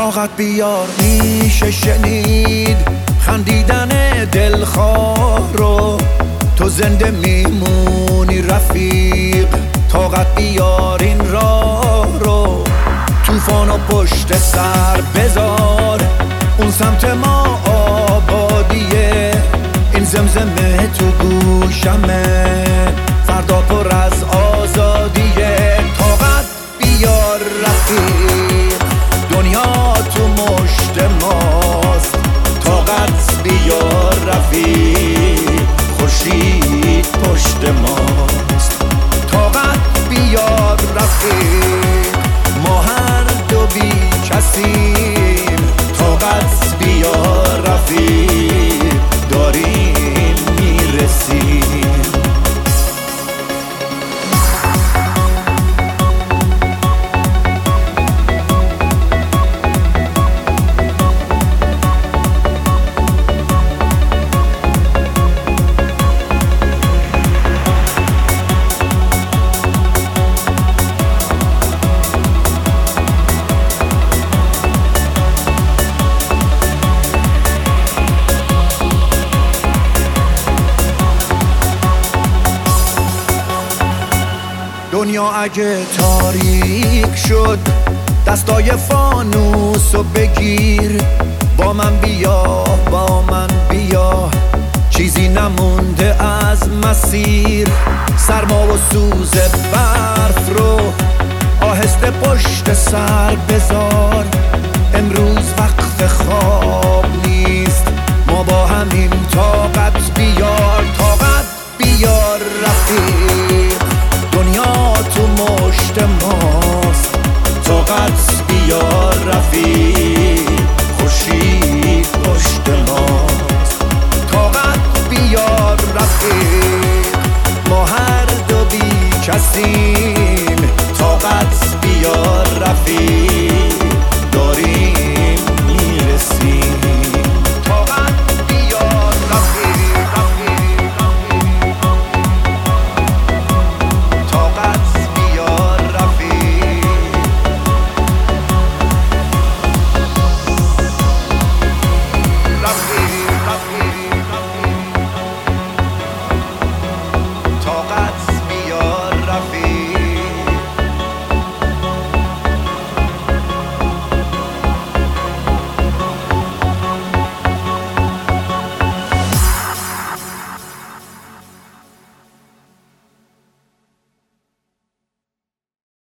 طاقت بیار میشه شنید خندیدن دلخواه رو، تو زنده میمونی رفیق. طاقت بیار این راه رو، طوفان و پشت سر بذار، اون سمت ما آبادیه، این زمزمه تو گوشمه، فردا پر از آزادیه. طاقت بیار رفیق، دنیا تو مشت ماست. طاقت بیار رفیق، خورشید پشت ماست. طاقت بیار رفیق، ما هر دو بی کسیم. طاقت بیار رفیق، داریم میرسیم. دنیا اگه تاریک شد، دستای فانوسو بگیر. با من بیا، با من بیا، چیزی نمونده از مسیر. سرما و سوز برف رو آهسته پشت سر بذار. امروز وقت خواب نیست، ما با همیم تا